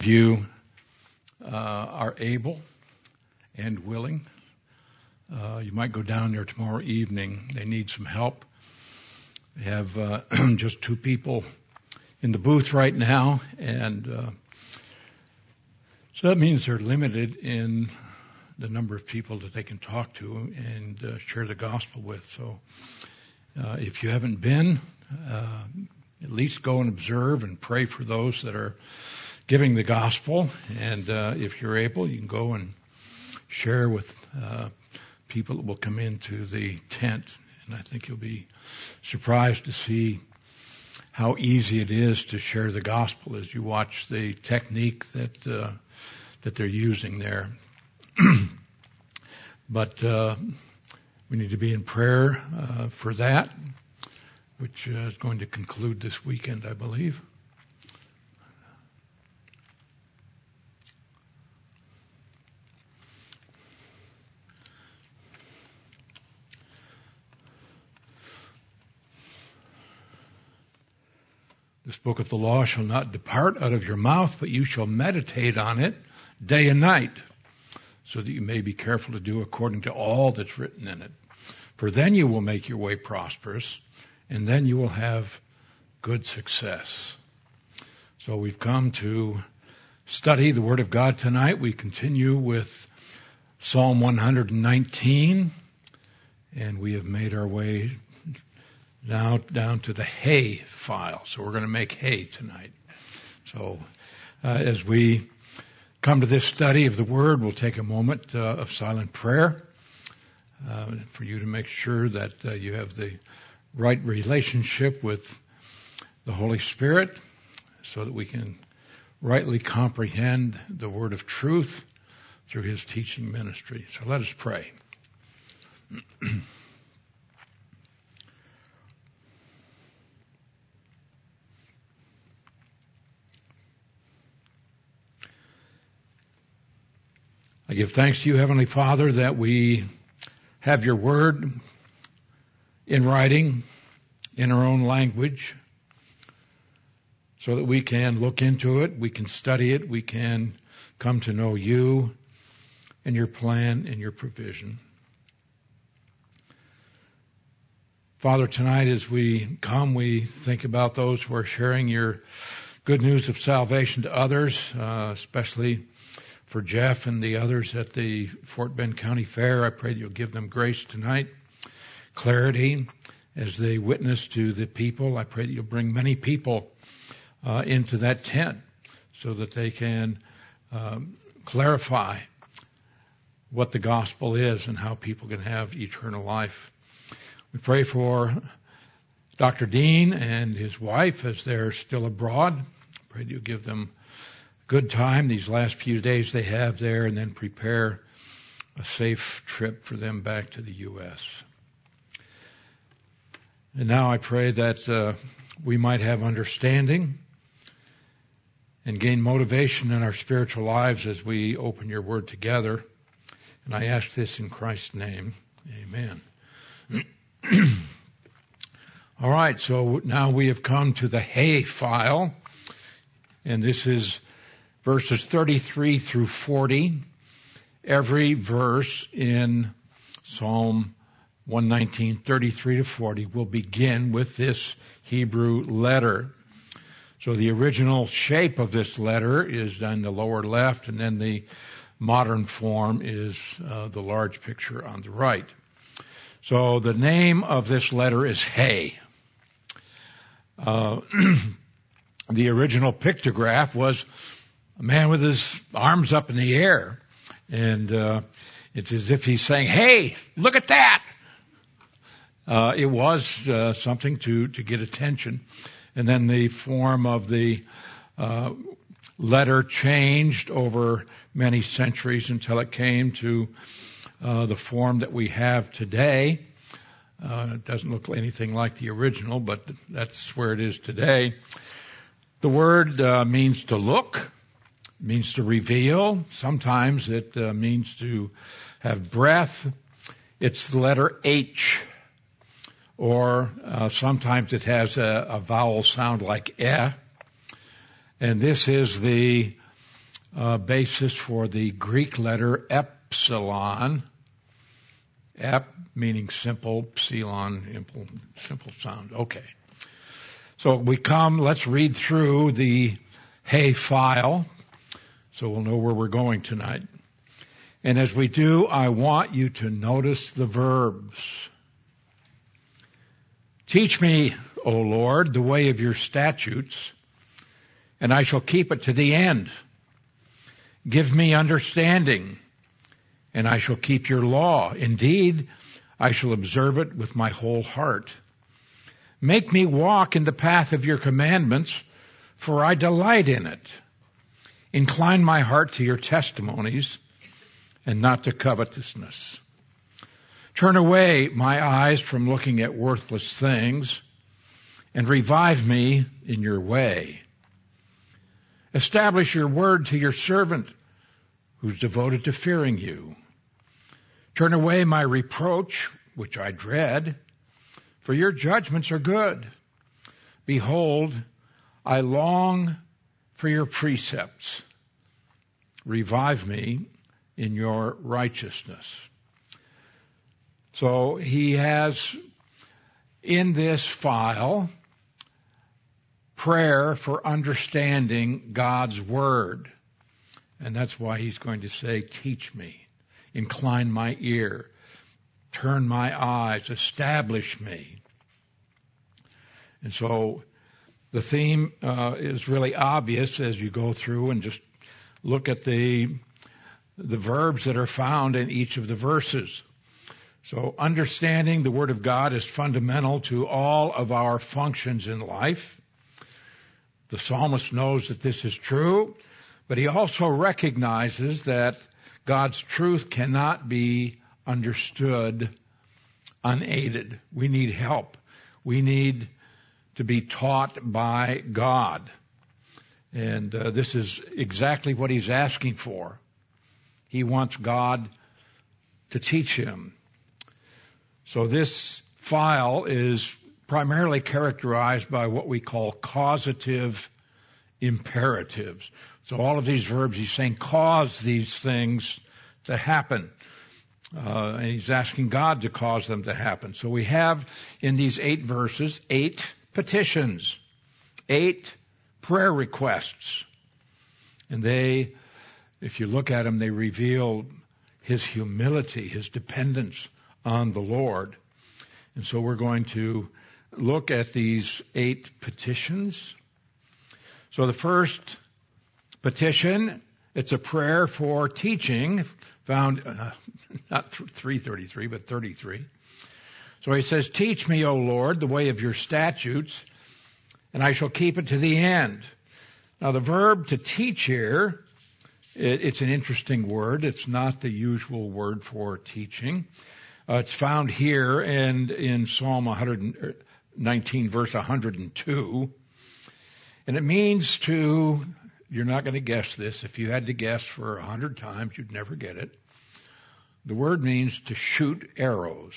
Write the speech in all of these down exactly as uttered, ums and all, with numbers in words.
you uh, are able and willing, uh, you might go down there tomorrow evening. They need some help. They have uh, just two people in the booth right now, and uh, so that means they're limited in the number of people that they can talk to and uh, share the gospel with. So uh, if you haven't been, uh, at least go and observe and pray for those that are giving the gospel. And uh, if you're able, you can go and share with uh, people that will come into the tent. And I think you'll be surprised to see how easy it is to share the gospel as you watch the technique that uh, that they're using there. But uh, we need to be in prayer uh, for that, which uh, is going to conclude this weekend, I believe. This book of the law shall not depart out of your mouth, but you shall meditate on it day and night, so that you may be careful to do according to all that's written in it. For then you will make your way prosperous, and then you will have good success. So we've come to study the Word of God tonight. We continue with Psalm one nineteen, and we have made our way now down to the hay file. So we're going to make hay tonight. So uh, as we come to this study of the Word, we'll take a moment uh, of silent prayer uh, for you to make sure that uh, you have the right relationship with the Holy Spirit so that we can rightly comprehend the Word of truth through His teaching ministry. So let us pray. I give thanks to you, Heavenly Father, that we have your word in writing, in our own language, so that we can look into it, we can study it, we can come to know you and your plan and your provision. Father, tonight as we come, we think about those who are sharing your good news of salvation to others, uh, especially for Jeff and the others at the Fort Bend County Fair. I pray that you'll give them grace tonight, clarity as they witness to the people. I pray that you'll bring many people uh, into that tent so that they can um, clarify what the gospel is and how people can have eternal life. We pray for Doctor Dean and his wife as they're still abroad. I pray that you'll give them good time these last few days they have there, and then prepare a safe trip for them back to the U S And now I pray that uh, we might have understanding and gain motivation in our spiritual lives as we open your word together. And I ask this in Christ's name. Amen. All right, so now we have come to the hay file, and this is verses thirty-three through forty. Every verse in Psalm one nineteen, thirty-three to forty, will begin with this Hebrew letter. So the original shape of this letter is on the lower left, and then the modern form is uh, the large picture on the right. So the name of this letter is hay. Uh, the original pictograph was a man with his arms up in the air. And uh, it's as if he's saying, hey, look at that. Uh, it was uh, something to, to get attention. And then the form of the uh, letter changed over many centuries until it came to uh, the form that we have today. Uh, it doesn't look anything like the original, but that's where it is today. The word uh, means to look, means to reveal. Sometimes it uh, means to have breath. It's the letter H. Or uh, sometimes it has a, a vowel sound like eh. And this is the uh, basis for the Greek letter epsilon. Ep meaning simple, psilon, simple sound. Okay. So we come, let's read through the Hay file so we'll know where we're going tonight. And as we do, I want you to notice the verbs. Teach me, O Lord, the way of your statutes, and I shall keep it to the end. Give me understanding, and I shall keep your law. Indeed, I shall observe it with my whole heart. Make me walk in the path of your commandments, for I delight in it. Incline my heart to your testimonies, and not to covetousness. Turn away my eyes from looking at worthless things, and revive me in your way. Establish your word to your servant, who's devoted to fearing you. Turn away my reproach, which I dread, for your judgments are good. Behold, I long for your precepts. Revive me in your righteousness. So he has in this file prayer for understanding God's word. And that's why he's going to say, teach me. Incline my ear, turn my eyes, establish me. And so the theme uh, is really obvious as you go through and just look at the the verbs that are found in each of the verses. So understanding the Word of God is fundamental to all of our functions in life. The psalmist knows that this is true, but he also recognizes that God's truth cannot be understood unaided. We need help. We need to be taught by God. And uh, this is exactly what he's asking for. He wants God to teach him. So this file is primarily characterized by what we call causative imperatives. So all of these verbs, he's saying cause these things to happen. Uh, and he's asking God to cause them to happen. So we have in these eight verses, eight petitions, eight prayer requests. And they, if you look at them, they reveal his humility, his dependence on the Lord. And so we're going to look at these eight petitions. So the first petition, it's a prayer for teaching, found uh, not three thirty-three, but thirty-three. So he says, teach me, O Lord, the way of your statutes, and I shall keep it to the end. Now the verb to teach here, it, it's an interesting word. It's not the usual word for teaching. Uh, it's found here and in Psalm one nineteen, verse one hundred two. And it means to, you're not going to guess this. If you had to guess for a hundred times, you'd never get it. The word means to shoot arrows.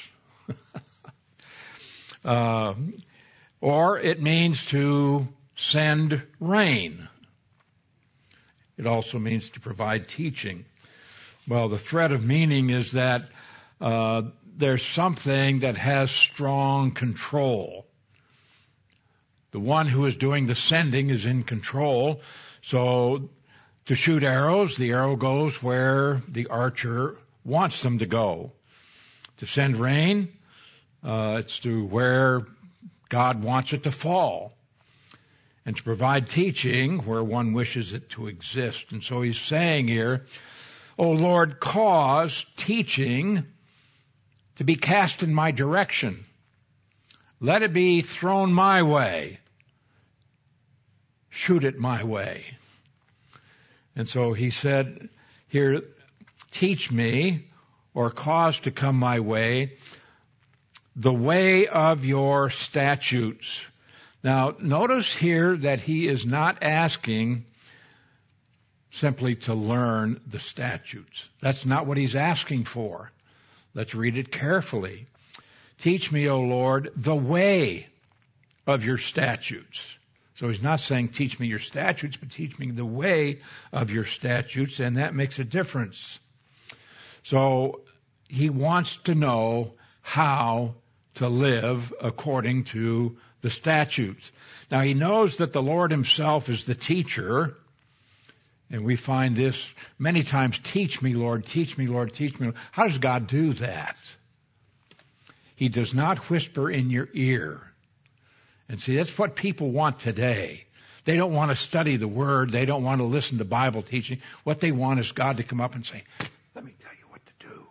uh, or it means to send rain. It also means to provide teaching. Well, the thread of meaning is that uh, there's something that has strong control. The one who is doing the sending is in control. So to shoot arrows, the arrow goes where the archer wants them to go. To send rain, uh, it's to where God wants it to fall. And to provide teaching where one wishes it to exist. And so he's saying here, O Lord, cause teaching to be cast in my direction. Let it be thrown my way. Shoot it my way. And so he said here, teach me, or cause to come my way, the way of your statutes. Now, notice here that he is not asking simply to learn the statutes. That's not what he's asking for. Let's read it carefully. Teach me, O Lord, the way of your statutes. So he's not saying, teach me your statutes, but teach me the way of your statutes, and that makes a difference. So he wants to know how to live according to the statutes. Now he knows that the Lord himself is the teacher, and we find this many times, teach me, Lord, teach me, Lord, teach me. How does God do that? He does not whisper in your ear. And see, that's what people want today. They don't want to study the Word. They don't want to listen to Bible teaching. What they want is God to come up and say, let me tell you what to do.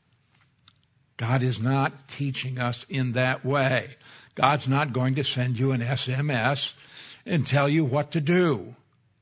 God is not teaching us in that way. God's not going to send you an S M S and tell you what to do.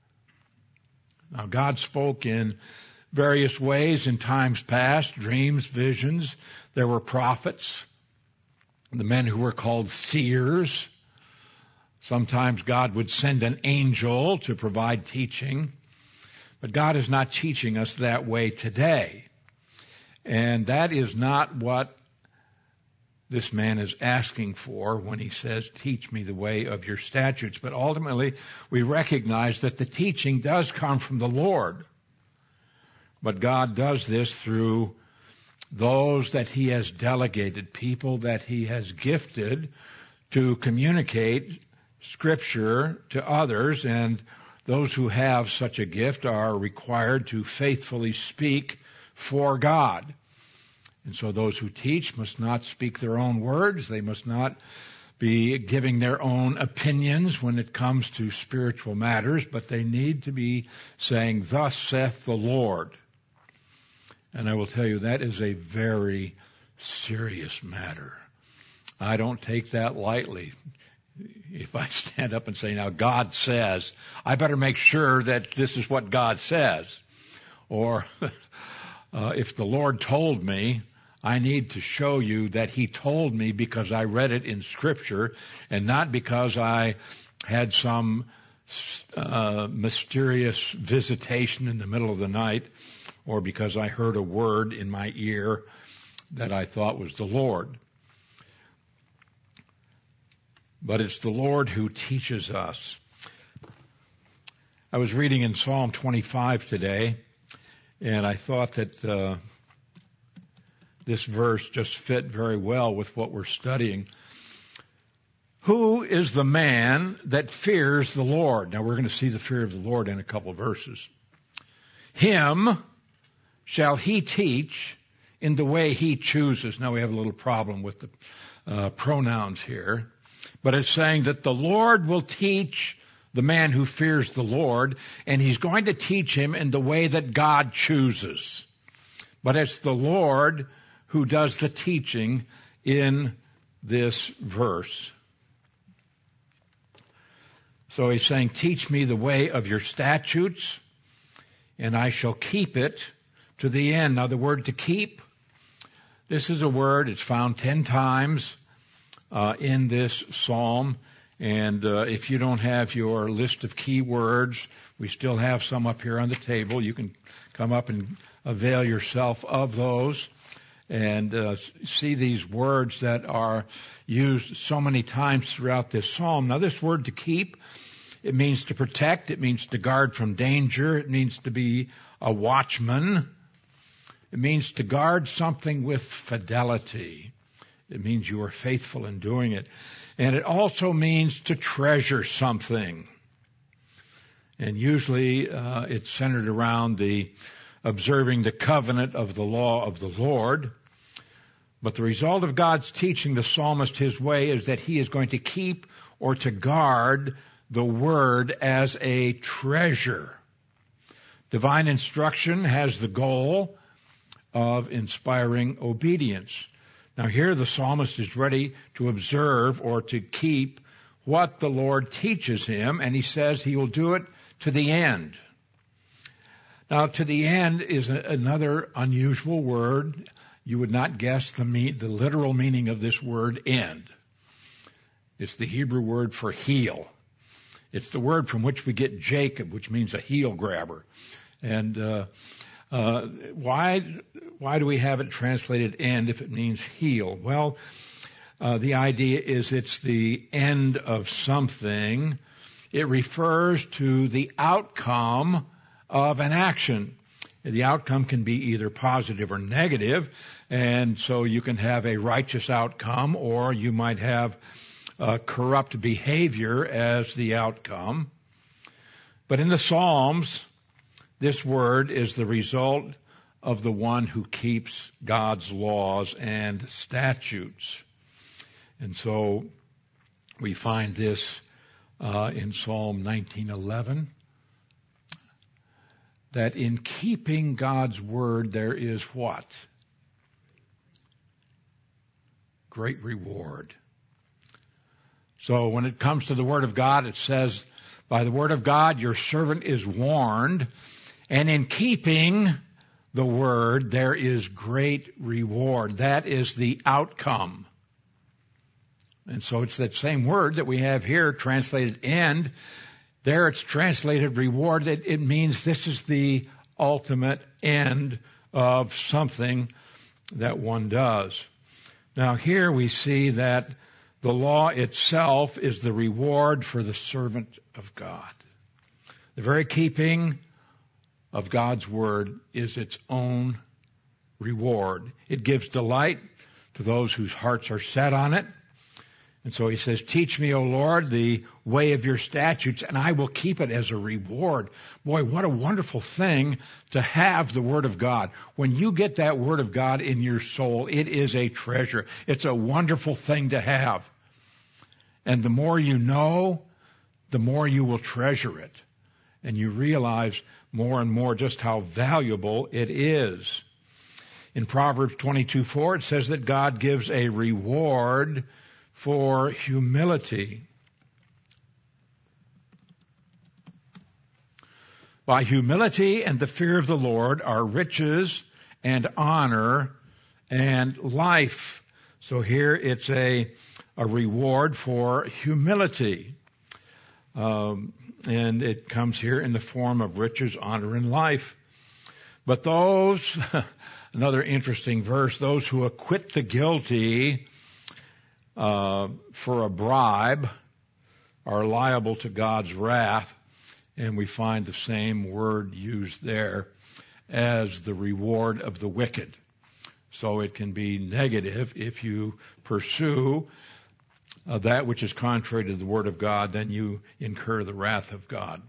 Now, God spoke in various ways in times past, dreams, visions. There were prophets, the men who were called seers. Sometimes God would send an angel to provide teaching, but God is not teaching us that way today. And that is not what this man is asking for when he says, teach me the way of your statutes. But ultimately, we recognize that the teaching does come from the Lord. But God does this through those that he has delegated, people that he has gifted to communicate Scripture to others, and those who have such a gift are required to faithfully speak for God. And so those who teach must not speak their own words. They must not be giving their own opinions when it comes to spiritual matters, but they need to be saying, thus saith the Lord. And I will tell you, that is a very serious matter. I don't take that lightly. If I stand up and say, now God says, I better make sure that this is what God says. Or uh, if the Lord told me, I need to show you that he told me because I read it in Scripture and not because I had some uh, mysterious visitation in the middle of the night or because I heard a word in my ear that I thought was the Lord. But it's the Lord who teaches us. I was reading in Psalm twenty-five today, and I thought that uh, this verse just fit very well with what we're studying. Who is the man that fears the Lord? Now we're going to see the fear of the Lord in a couple of verses. Him shall he teach in the way he chooses. Now we have a little problem with the uh, pronouns here. But it's saying that the Lord will teach the man who fears the Lord, and he's going to teach him in the way that God chooses. But it's the Lord who does the teaching in this verse. So he's saying, teach me the way of your statutes, and I shall keep it to the end. Now the word to keep, this is a word, it's found ten times Uh, in this psalm, and uh, if you don't have your list of key words, we still have some up here on the table. You can come up and avail yourself of those and uh, see these words that are used so many times throughout this psalm. Now this word to keep, it means to protect, it means to guard from danger, it means to be a watchman, it means to guard something with fidelity. It means you are faithful in doing it. And it also means to treasure something. And usually uh, it's centered around the observing the covenant of the law of the Lord. But the result of God's teaching the psalmist his way is that he is going to keep or to guard the word as a treasure. Divine instruction has the goal of inspiring obedience. Now here the psalmist is ready to observe or to keep what the Lord teaches him, and he says he will do it to the end. Now to the end is a, another unusual word. You would not guess the, me- the literal meaning of this word end. It's the Hebrew word for heel. It's the word from which we get Jacob, which means a heel grabber. And uh, uh, why why do we have it translated end if it means heel? Well, uh, the idea is it's the end of something. it refers to the outcome of an action. The outcome can be either positive or negative, and so you can have a righteous outcome, or you might have uh, corrupt behavior as the outcome. But in the Psalms, this word is the result of the one who keeps God's laws and statutes. And so we find this uh, in Psalm nineteen eleven, that in keeping God's word there is what? Great reward. So when it comes to the word of God, it says, by the word of God your servant is warned, and in keeping the word there is great reward. That is the outcome. And so it's that same word that we have here translated end. There it's translated reward. It, it means this is the ultimate end of something that one does. Now here we see that the law itself is the reward for the servant of God. The very keeping of God's word is its own reward. It gives delight to those whose hearts are set on it. And so he says, teach me, O Lord, the way of your statutes, and I will keep it as a reward. Boy, what a wonderful thing to have the Word of God. When you get that Word of God in your soul, it is a treasure. It's a wonderful thing to have. And the more you know, the more you will treasure it. And you realize more and more just how valuable it is. In Proverbs twenty-two four, it says that God gives a reward for humility. By humility and the fear of the Lord are riches and honor and life. So here it's a, a reward for humility. Um, and it comes here in the form of riches, honor, and life. But those, another interesting verse, those who acquit the guilty Uh, for a bribe are liable to God's wrath, and we find the same word used there as the reward of the wicked. So it can be negative if you pursue uh, that which is contrary to the word of God, then you incur the wrath of God.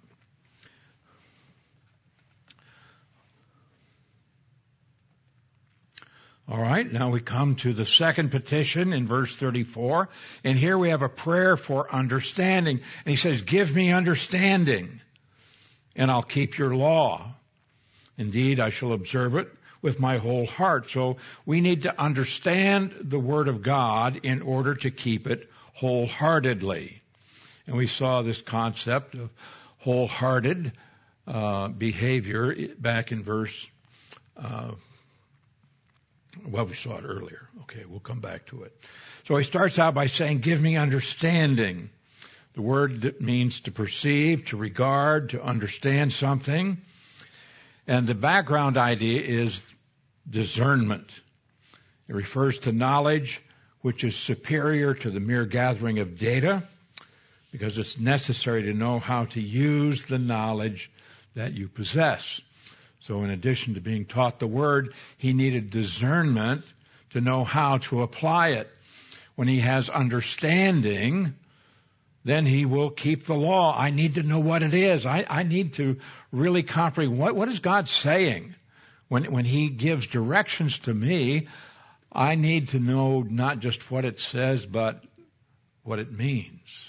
All right, now we come to the second petition in verse thirty-four, and here we have a prayer for understanding. And he says, give me understanding, and I'll keep your law. Indeed, I shall observe it with my whole heart. So we need to understand the Word of God in order to keep it wholeheartedly. And we saw this concept of wholehearted uh, behavior back in verse uh Well, we saw it earlier. Okay, we'll come back to it. So he starts out by saying, give me understanding. The word that means to perceive, to regard, to understand something. And the background idea is discernment. It refers to knowledge which is superior to the mere gathering of data, because it's necessary to know how to use the knowledge that you possess. So in addition to being taught the word, he needed discernment to know how to apply it. When he has understanding, then he will keep the law. I need to know what it is. I, I need to really comprehend what, what is God saying? When, when he gives directions to me, I need to know not just what it says, but what it means.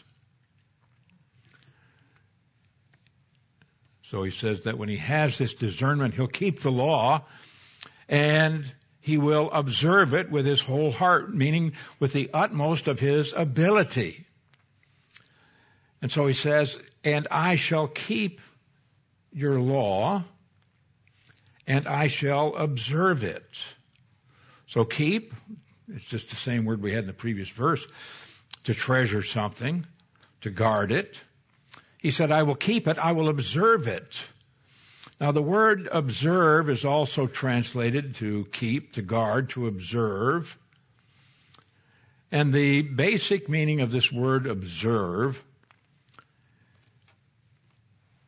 So he says that when he has this discernment, he'll keep the law and he will observe it with his whole heart, meaning with the utmost of his ability. And so he says, and I shall keep your law and I shall observe it. So keep, it's just the same word we had in the previous verse, to treasure something, to guard it. He said, I will keep it, I will observe it. Now the word observe is also translated to keep, to guard, to observe. And the basic meaning of this word observe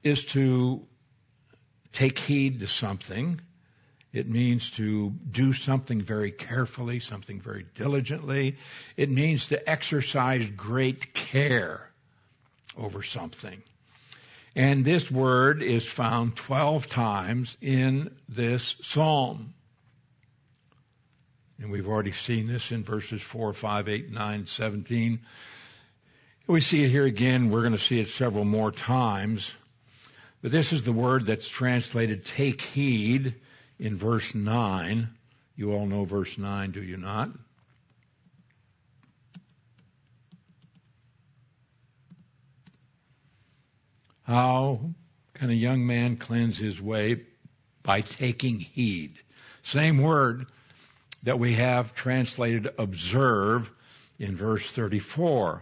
is to take heed to something. It means to do something very carefully, something very diligently. It means to exercise great care over something. And this word is found twelve times in this psalm. And we've already seen this in verses four, five, eight, nine, seventeen. We see it here again. We're going to see it several more times. But this is the word that's translated take heed in verse nine. You all know verse nine, do you not? How can a young man cleanse his way? By taking heed. Same word that we have translated observe in verse thirty-four.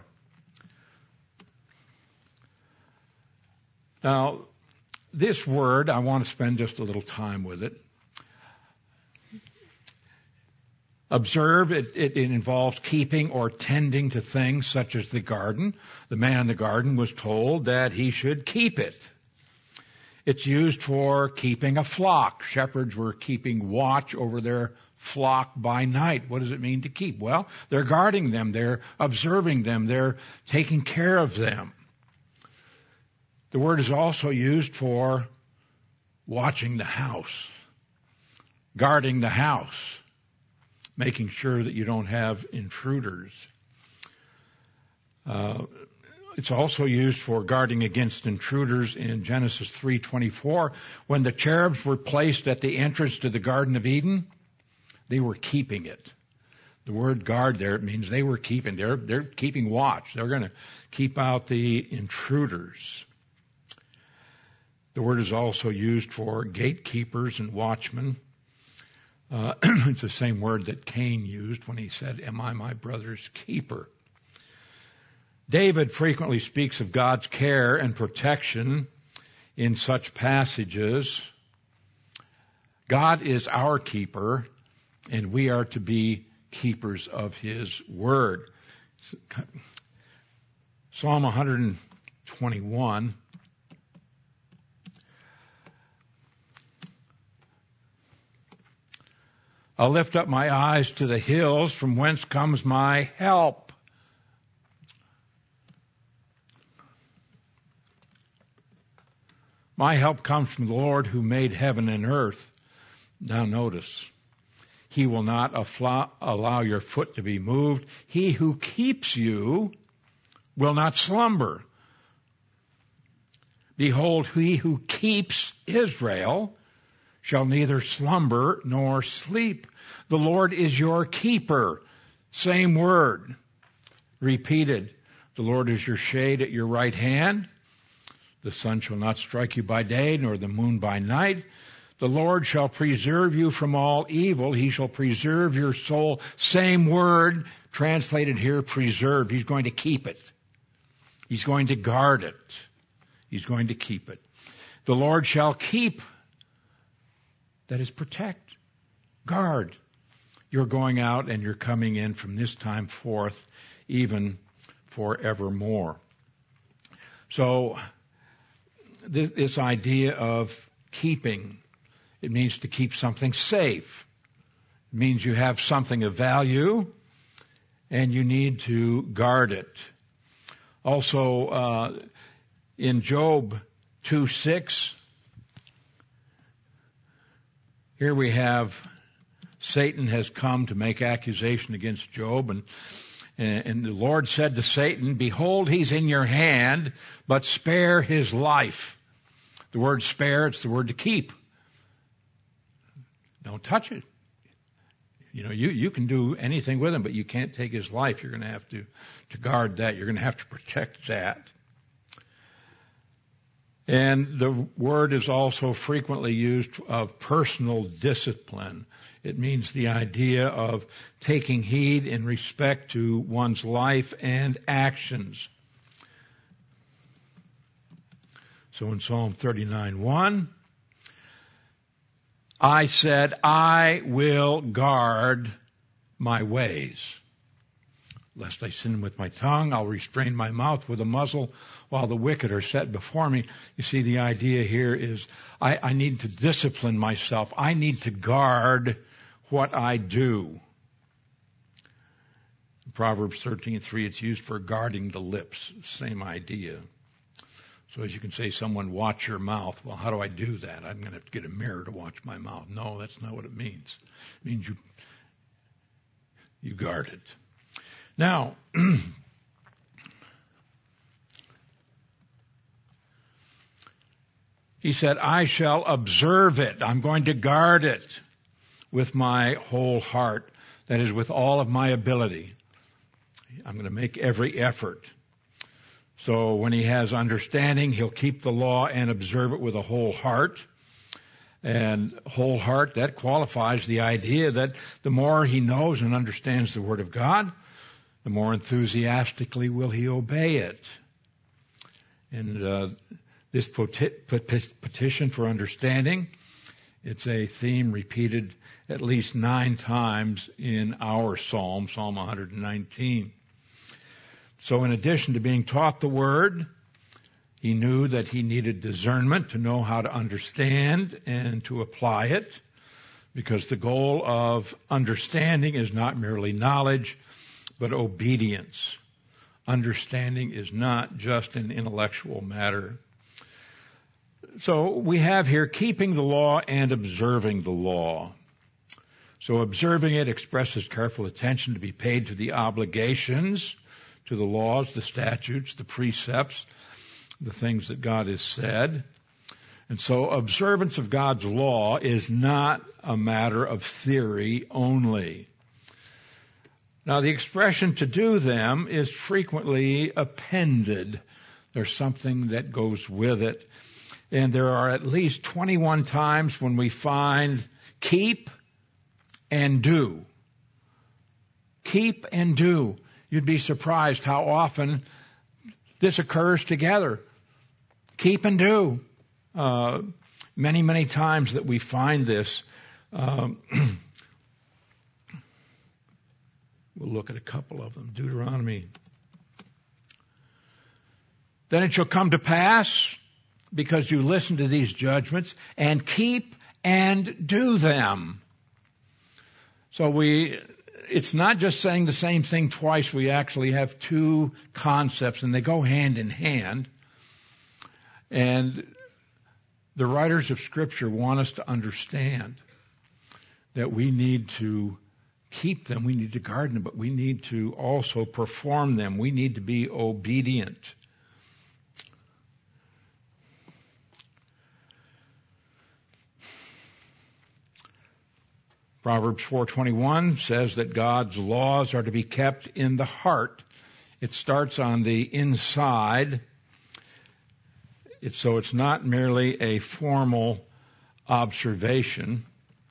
Now, this word, I want to spend just a little time with it. Observe, it, it, it involves keeping or tending to things such as the garden. The man in the garden was told that he should keep it. It's used for keeping a flock. Shepherds were keeping watch over their flock by night. What does it mean to keep? Well, they're guarding them. They're observing them. They're taking care of them. The word is also used for watching the house, guarding the house, making sure that you don't have intruders. Uh, it's also used for guarding against intruders in Genesis three twenty-four. When the cherubs were placed at the entrance to the Garden of Eden, they were keeping it. The word guard there, it means they were keeping, they're, they're keeping watch. They're going to keep out the intruders. The word is also used for gatekeepers and watchmen. Uh, it's the same word that Cain used when he said, "Am I my brother's keeper?" David frequently speaks of God's care and protection in such passages. God is our keeper, and we are to be keepers of His word. Psalm one twenty-one. I'll lift up my eyes to the hills, from whence comes my help. My help comes from the Lord who made heaven and earth. Now notice, He will not allow your foot to be moved. He who keeps you will not slumber. Behold, He who keeps Israel shall neither slumber nor sleep. The Lord is your keeper. Same word, repeated. The Lord is your shade at your right hand. The sun shall not strike you by day, nor the moon by night. The Lord shall preserve you from all evil. He shall preserve your soul. Same word, translated here, preserve. He's going to keep it. He's going to guard it. He's going to keep it. The Lord shall keep. That is protect, guard. You're going out and you're coming in from this time forth, even forevermore. So this, this idea of keeping, it means to keep something safe. It means you have something of value and you need to guard it. Also, uh, in Job two six, here we have Satan has come to make accusation against Job, and, and the Lord said to Satan, "Behold, he's in your hand, but spare his life." The word spare, it's the word to keep. Don't touch it. You know, you, you can do anything with him, but you can't take his life. You're going to have to, to guard that. You're going to have to protect that. And the word is also frequently used of personal discipline. It means the idea of taking heed in respect to one's life and actions. So in Psalm thirty-nine one, I said, I will guard my ways. Lest I sin with my tongue, I'll restrain my mouth with a muzzle while the wicked are set before me. You see, the idea here is I, I need to discipline myself. I need to guard what I do. In Proverbs thirteen three, it's used for guarding the lips. Same idea. So as you can say, someone watch your mouth. Well, how do I do that? I'm going to have to get a mirror to watch my mouth. No, that's not what it means. It means you, you guard it. Now, he said, I shall observe it. I'm going to guard it with my whole heart. That is, with all of my ability. I'm going to make every effort. So when he has understanding, he'll keep the law and observe it with a whole heart. And whole heart, that qualifies the idea that the more he knows and understands the Word of God, the more enthusiastically will he obey it. And uh, this petition for understanding, it's a theme repeated at least nine times in our psalm, Psalm one nineteen. So in addition to being taught the Word, he knew that he needed discernment to know how to understand and to apply it, because the goal of understanding is not merely knowledge, but obedience. Understanding is not just an intellectual matter. So we have here keeping the law and observing the law. So observing it expresses careful attention to be paid to the obligations, to the laws, the statutes, the precepts, the things that God has said. And so observance of God's law is not a matter of theory only. Now, the expression to do them is frequently appended. There's something that goes with it. And there are at least twenty-one times when we find keep and do. Keep and do. You'd be surprised how often this occurs together. Keep and do. Uh, many, many times that we find this. Um, we'll look at a couple of them. Deuteronomy. Then it shall come to pass, because you listen to these judgments, and keep and do them. So we, it's not just saying the same thing twice. We actually have two concepts, and they go hand in hand. And the writers of Scripture want us to understand that we need to keep them, we need to guard them, but we need to also perform them. We need to be obedient. Proverbs four twenty-one says that God's laws are to be kept in the heart. It starts on the inside. It's, so it's not merely a formal observation.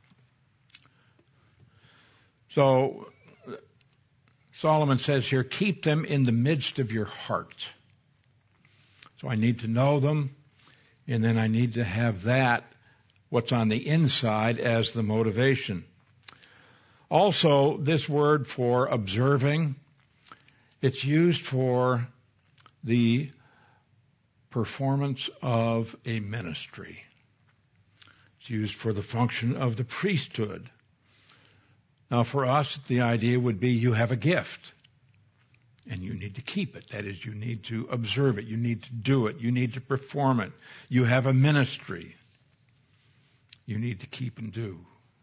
So Solomon says here, keep them in the midst of your heart. So I need to know them, and then I need to have that, what's on the inside, as the motivation. Also, this word for observing, it's used for the performance of a ministry. It's used for the function of the priesthood. Now, for us, the idea would be you have a gift, and you need to keep it. That is, you need to observe it. You need to do it. You need to perform it. You have a ministry. You need to keep and do.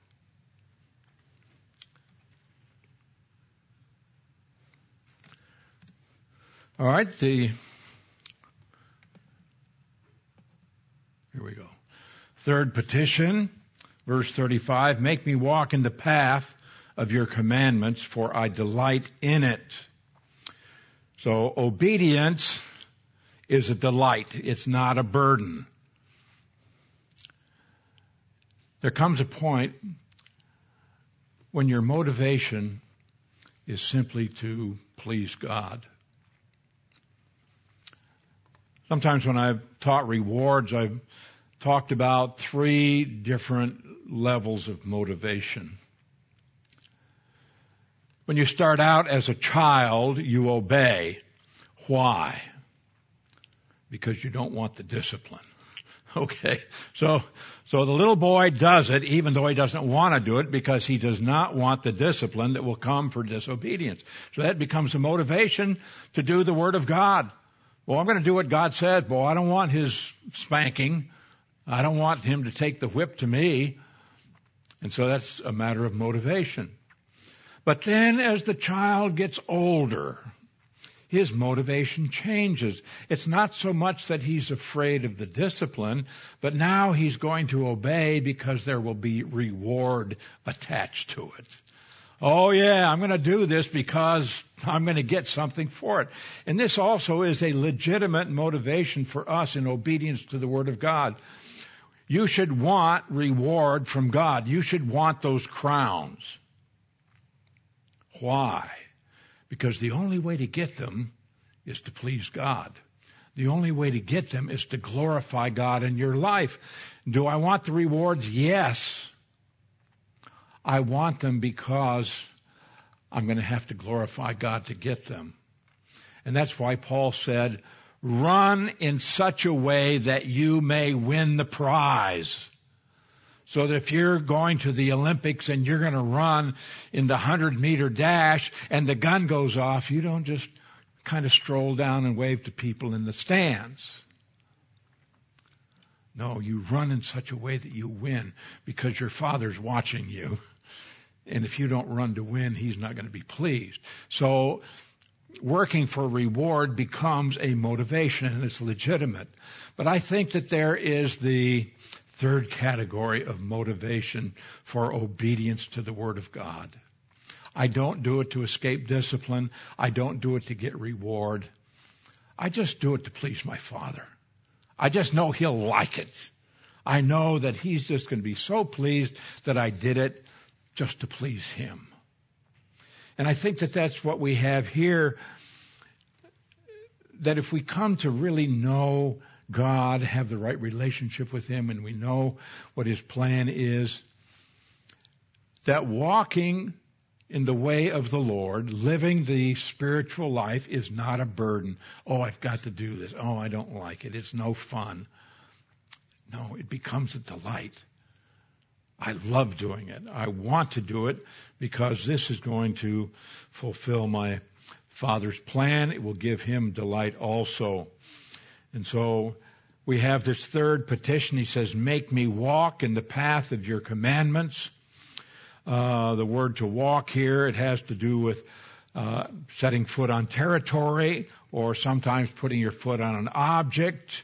All right, the, here we go. Third petition, verse thirty-five, make me walk in the path of your commandments, for I delight in it. So obedience is a delight. It's not a burden. There comes a point when your motivation is simply to please God. Sometimes when I've taught rewards, I've talked about three different levels of motivation. When you start out as a child, you obey. Why? Because you don't want the discipline. Okay, so so the little boy does it even though he doesn't want to do it because he does not want the discipline that will come for disobedience. So that becomes a motivation to do the Word of God. Well, I'm going to do what God said. Well, I don't want his spanking. I don't want him to take the whip to me. And so that's a matter of motivation. But then as the child gets older, his motivation changes. It's not so much that he's afraid of the discipline, but now he's going to obey because there will be reward attached to it. Oh yeah, I'm going to do this because I'm going to get something for it. And this also is a legitimate motivation for us in obedience to the Word of God. You should want reward from God. You should want those crowns. Why? Because the only way to get them is to please God. The only way to get them is to glorify God in your life. Do I want the rewards? Yes. I want them because I'm going to have to glorify God to get them. And that's why Paul said, run in such a way that you may win the prize. So that if you're going to the Olympics and you're going to run in the hundred meter dash and the gun goes off, you don't just kind of stroll down and wave to people in the stands. No, you run in such a way that you win because your Father's watching you. And if you don't run to win, he's not going to be pleased. So working for reward becomes a motivation and it's legitimate. But I think that there is the third category of motivation for obedience to the Word of God. I don't do it to escape discipline. I don't do it to get reward. I just do it to please my Father. I just know he'll like it. I know that he's just going to be so pleased that I did it just to please him. And I think that that's what we have here, that if we come to really know God, have the right relationship with him, and we know what his plan is, that walking in the way of the Lord, living the spiritual life is not a burden. Oh, I've got to do this. Oh, I don't like it. It's no fun. No, it becomes a delight. I love doing it. I want to do it because this is going to fulfill my Father's plan. It will give him delight also. And so we have this third petition. He says, make me walk in the path of your commandments. Uh, the word to walk here, it has to do with uh, setting foot on territory or sometimes putting your foot on an object.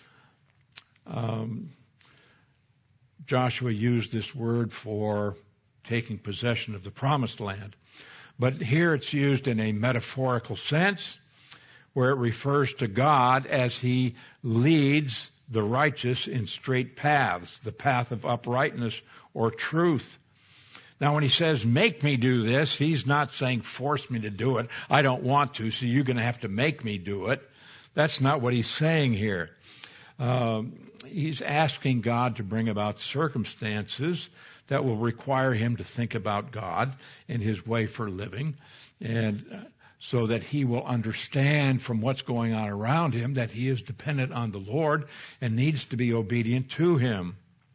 Um, Joshua used this word for taking possession of the promised land. But here it's used in a metaphorical sense, where it refers to God as he leads the righteous in straight paths, the path of uprightness or truth. Now, when he says, make me do this, he's not saying force me to do it. I don't want to, so you're going to have to make me do it. That's not what he's saying here. Um, he's asking God to bring about circumstances that will require him to think about God and his way for living, and uh, so that he will understand from what's going on around him that he is dependent on the Lord and needs to be obedient to him.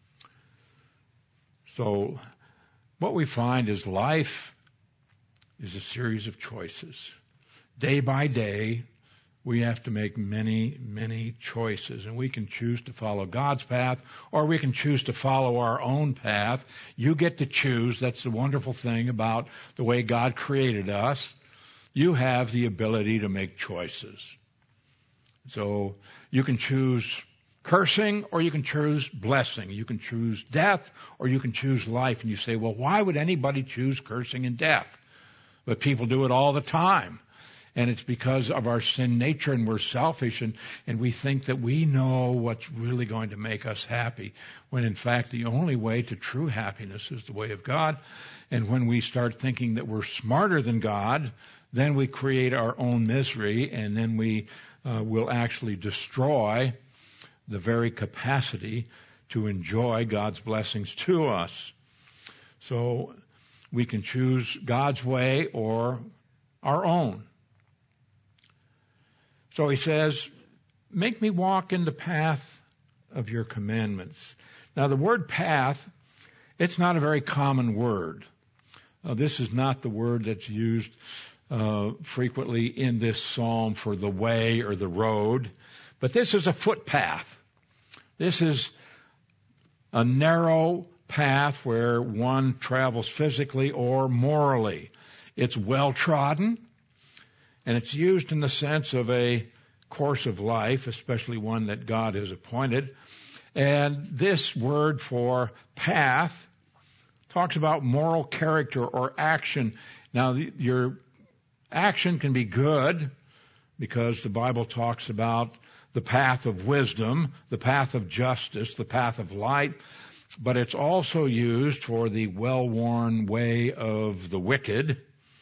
So what we find is life is a series of choices. Day by day, we have to make many, many choices. And we can choose to follow God's path, or we can choose to follow our own path. You get to choose. That's the wonderful thing about the way God created us. You have the ability to make choices. So you can choose cursing or you can choose blessing. You can choose death or you can choose life. And you say, well, why would anybody choose cursing and death? But people do it all the time. And it's because of our sin nature, and we're selfish, and, and we think that we know what's really going to make us happy, when in fact the only way to true happiness is the way of God. And when we start thinking that we're smarter than God, then we create our own misery, and then we uh, will actually destroy the very capacity to enjoy God's blessings to us. So We can choose God's way or our own. So he says, make me walk in the path of your commandments. Now the word path, it's not a very common word. Uh, this is not the word that's used uh, frequently in this psalm for the way or the road, but this is a footpath. This is a narrow path where one travels physically or morally. It's well trodden, and it's used in the sense of a course of life, especially one that God has appointed. And this word for path talks about moral character or action. Now, your action can be good because the Bible talks about the path of wisdom, the path of justice, the path of light, but it's also used for the well-worn way of the wicked,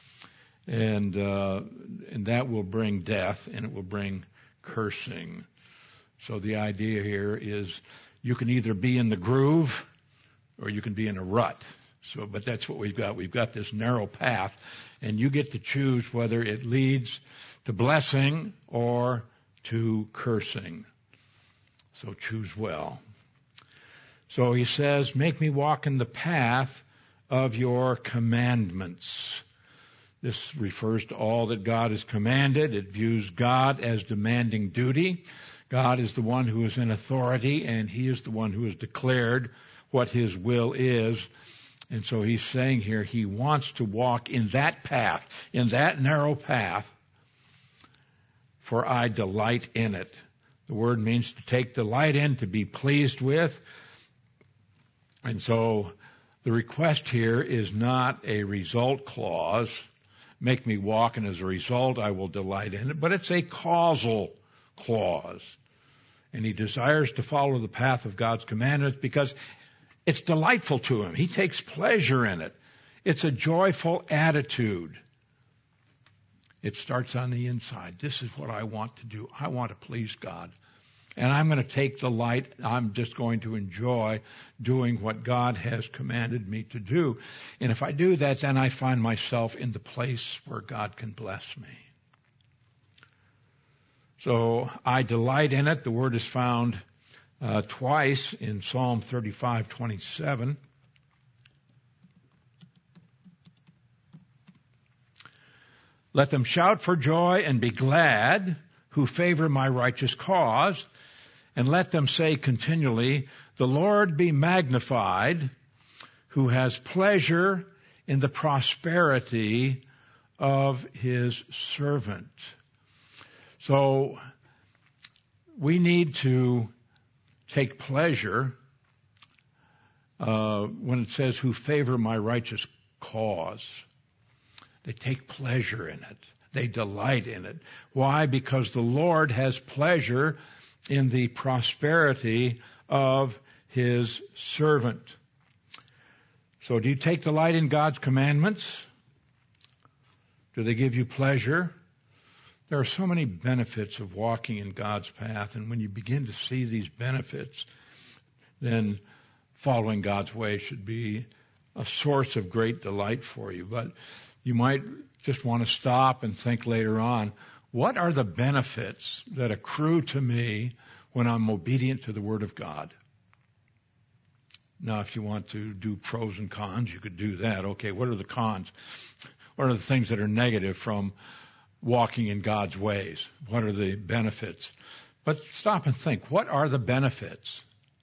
and uh, and that will bring death and it will bring cursing. So the idea here is you can either be in the groove or you can be in a rut. So, but that's what we've got. We've got this narrow path, and you get to choose whether it leads to blessing or to cursing. So choose well. So he says, make me walk in the path of your commandments. This refers to all that God has commanded. It views God as demanding duty. God is the one who is in authority, and he is the one who has declared what his will is. And so he's saying here he wants to walk in that path, in that narrow path, for I delight in it. The word means to take delight in, to be pleased with. And so the request here is not a result clause, make me walk, and as a result I will delight in it, but it's a causal clause. And he desires to follow the path of God's commandments because it's delightful to him. He takes pleasure in it. It's a joyful attitude. It starts on the inside. This is what I want to do. I want to please God. And I'm going to take delight. I'm just going to enjoy doing what God has commanded me to do. And if I do that, then I find myself in the place where God can bless me. So I delight in it. The word is found uh, twice in Psalm thirty-five twenty-seven. Let them shout for joy and be glad who favor my righteous cause, and let them say continually, the Lord be magnified, who has pleasure in the prosperity of his servant. So we need to take pleasure uh, when it says, who favor my righteous cause. They take pleasure in it. They delight in it. Why? Because the Lord has pleasure in the prosperity of his servant. So do you take delight in God's commandments? Do they give you pleasure? There are so many benefits of walking in God's path, and when you begin to see these benefits, then following God's way should be a source of great delight for you. But you might just want to stop and think later on, what are the benefits that accrue to me when I'm obedient to the Word of God? Now, if you want to do pros and cons, you could do that. Okay, what are the cons? What are the things that are negative from walking in God's ways? What are the benefits? But stop and think, what are the benefits?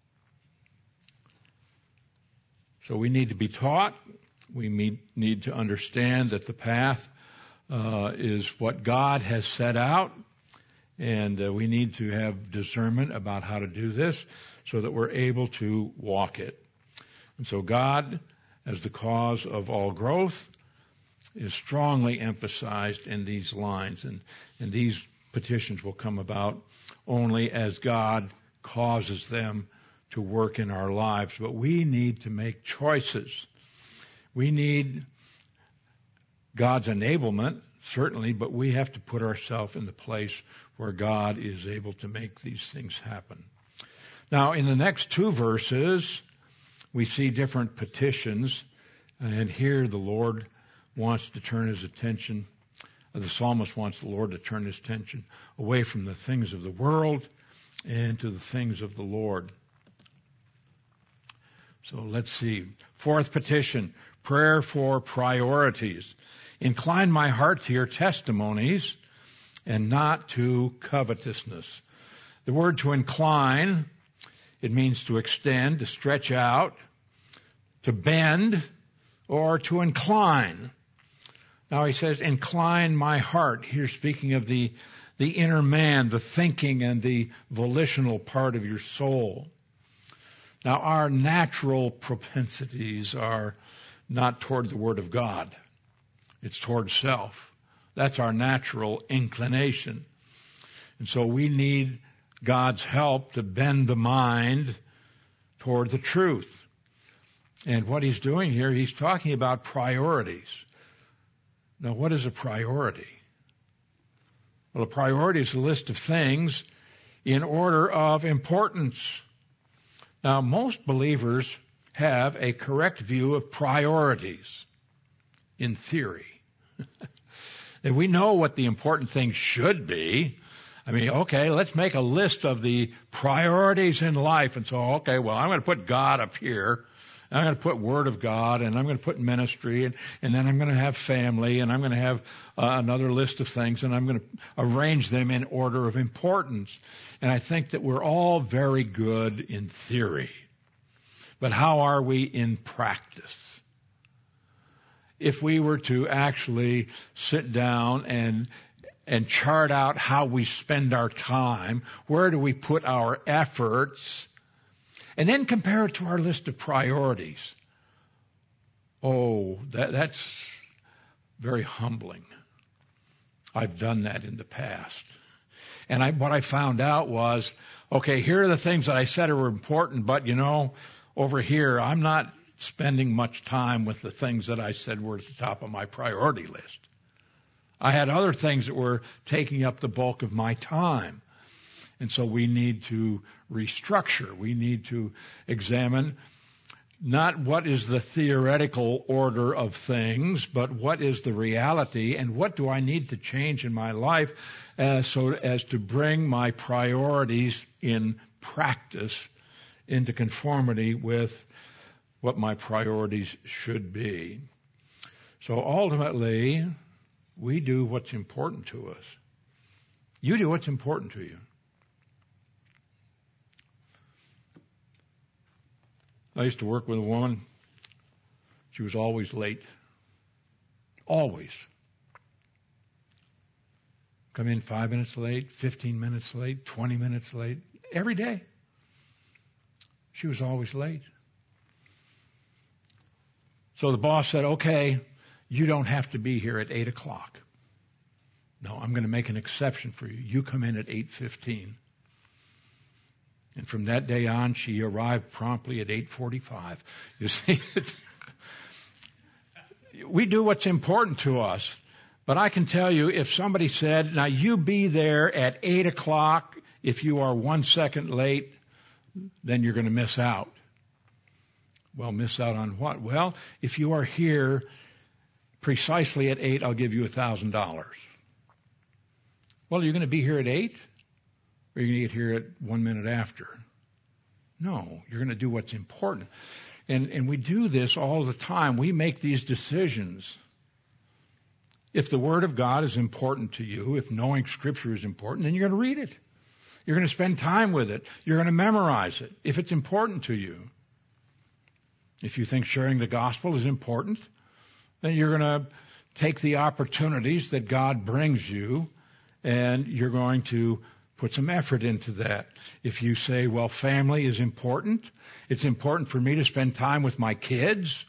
So we need to be taught. We need to understand that the path uh, is what God has set out, and uh, we need to have discernment about how to do this so that we're able to walk it. And so God, as the cause of all growth, is strongly emphasized in these lines, and, and these petitions will come about only as God causes them to work in our lives. But we need to make choices. We need God's enablement, certainly, but we have to put ourselves in the place where God is able to make these things happen. Now, in the next two verses, we see different petitions And here the Lord wants to turn his attention, the psalmist wants the Lord to turn his attention away from the things of the world and to the things of the Lord. So let's see. Fourth petition, prayer for priorities. Incline my heart to your testimonies and not to covetousness. The word to incline, it means to extend, to stretch out, to bend, or to incline. Now he says, incline my heart. Here speaking of the, the inner man, the thinking and the volitional part of your soul. Now our natural propensities are not toward the Word of God. It's toward self. That's our natural inclination. And so we need God's help to bend the mind toward the truth. And what he's doing here, he's talking about priorities. Now, what is a priority? Well, a priority is a list of things in order of importance. Now, most believers have a correct view of priorities in theory. And we know what the important things should be. I mean, okay, let's make a list of the priorities in life. And so, okay, well, I'm going to put God up here. I'm going to put Word of God, and I'm going to put ministry, and, and then I'm going to have family, and I'm going to have uh, another list of things, and I'm going to arrange them in order of importance. And I think that we're all very good in theory. But how are we in practice? If we were to actually sit down and and chart out how we spend our time, where do we put our efforts, and then compare it to our list of priorities. Oh, that, that's very humbling. I've done that in the past. And I, what I found out was, okay, here are the things that I said were important, but you know, over here, I'm not spending much time with the things that I said were at the top of my priority list. I had other things that were taking up the bulk of my time. And so we need to restructure. We need to examine not what is the theoretical order of things, but what is the reality and what do I need to change in my life as, so as to bring my priorities in practice into conformity with what my priorities should be. So ultimately, we do what's important to us. You do what's important to you. I used to work with a woman. She was always late. Always. Come in five minutes late, fifteen minutes late, twenty minutes late, every day. She was always late. So the boss said, okay, you don't have to be here at eight o'clock. No, I'm going to make an exception for you. You come in at eight fifteen. And from that day on, she arrived promptly at eight forty-five. You see, it's, we do what's important to us. But I can tell you, if somebody said, now you be there at eight o'clock, if you are one second late, then you're going to miss out. Well, miss out on what? Well, if you are here precisely at eight, I'll give you one thousand dollars. Well, you're going to be here at eight? Or are you going to get here at one minute after? No, you're going to do what's important. And, and we do this all the time. We make these decisions. If the Word of God is important to you, if knowing Scripture is important, then you're going to read it. You're going to spend time with it. You're going to memorize it if it's important to you. If you think sharing the gospel is important, then you're going to take the opportunities that God brings you, and you're going to put some effort into that. If you say, well, family is important, it's important for me to spend time with my kids.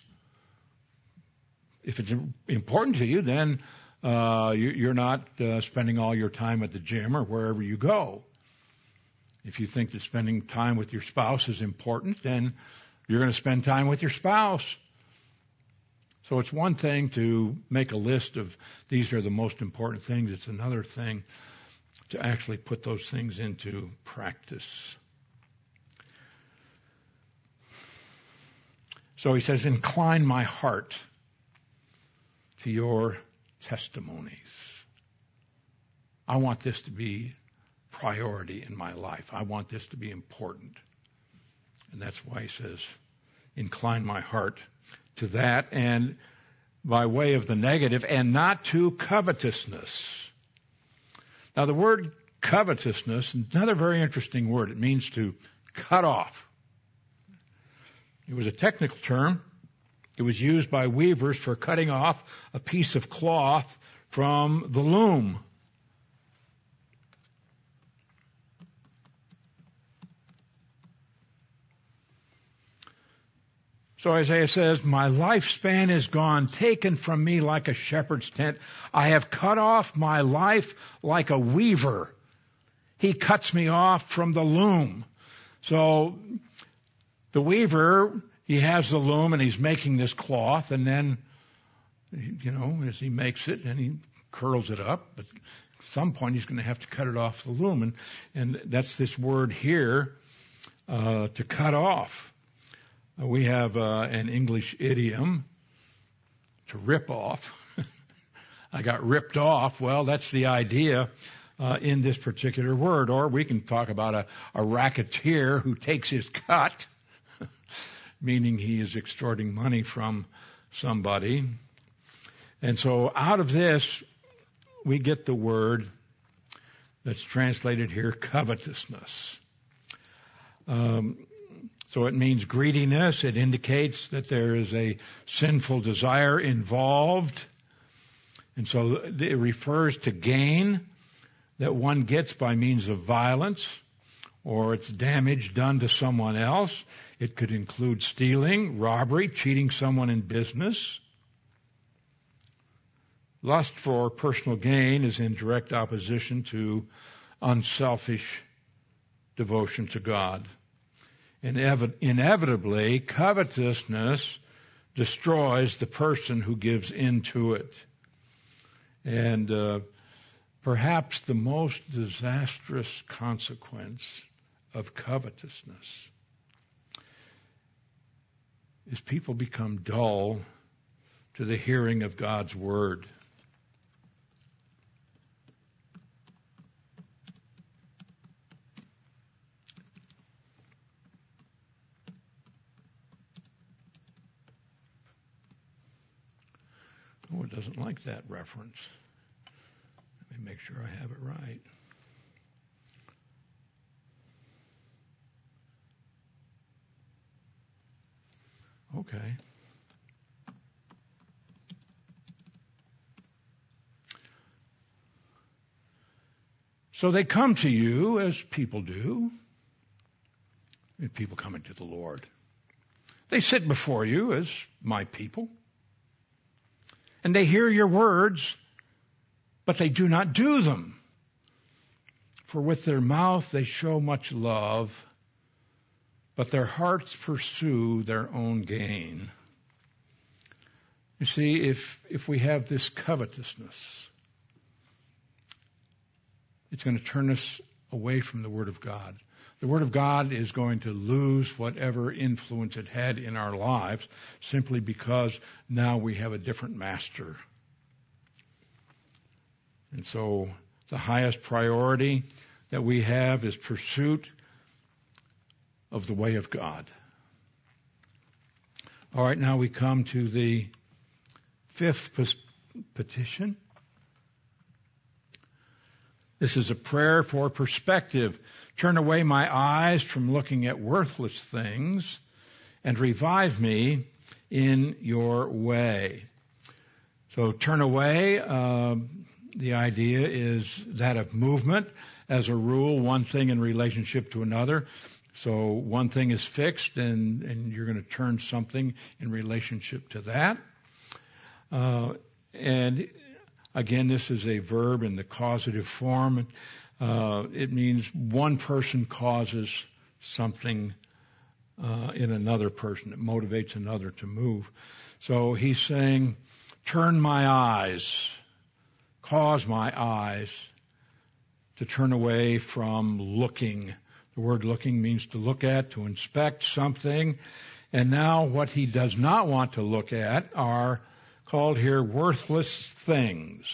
If it's important to you, then uh, you, you're not uh, spending all your time at the gym or wherever you go. If you think that spending time with your spouse is important, then you're going to spend time with your spouse. So it's one thing to make a list of these are the most important things. It's another thing to actually put those things into practice. So he says, incline my heart to your testimonies. I want this to be priority in my life. I want this to be important. And that's why he says, incline my heart to that, and by way of the negative, and not to covetousness. Now the word covetousness is another very interesting word. It means to cut off. It was a technical term. It was used by weavers for cutting off a piece of cloth from the loom. So Isaiah says, my lifespan is gone, taken from me like a shepherd's tent. I have cut off my life like a weaver. He cuts me off from the loom. So the weaver, he has the loom and he's making this cloth, and then, you know, as he makes it and he curls it up, but at some point he's going to have to cut it off the loom. And, and that's this word here, uh, to cut off. We have uh, an English idiom, to rip off. I got ripped off. Well, that's the idea uh, in this particular word. Or we can talk about a, a racketeer who takes his cut, meaning he is extorting money from somebody. And so out of this, we get the word that's translated here, covetousness. Um, So it means greediness. It indicates that there is a sinful desire involved. And so it refers to gain that one gets by means of violence, or it's damage done to someone else. It could include stealing, robbery, cheating someone in business. Lust for personal gain is in direct opposition to unselfish devotion to God. Inevitably, covetousness destroys the person who gives in to it. And uh, perhaps the most disastrous consequence of covetousness is people become dull to the hearing of God's word. Oh, it doesn't like that reference. Let me make sure I have it right. Okay. So they come to you as people do, and people coming to the Lord. They sit before you as my people. And they hear your words, but they do not do them. For with their mouth they show much love, but their hearts pursue their own gain. You see, if if we have this covetousness, it's going to turn us away from the Word of God. The Word of God is going to lose whatever influence it had in our lives simply because now we have a different master. And so the highest priority that we have is pursuit of the way of God. All right, now we come to the fifth petition. This is a prayer for perspective. Turn away my eyes from looking at worthless things and revive me in your way. So turn away, uh, the idea is that of movement. As a rule, one thing in relationship to another. So one thing is fixed and, and you're going to turn something in relationship to that. Uh, and again, this is a verb in the causative form. Uh, it means one person causes something uh, in another person. It motivates another to move. So he's saying, turn my eyes, cause my eyes to turn away from looking. The word looking means to look at, to inspect something. And now what he does not want to look at are called here worthless things.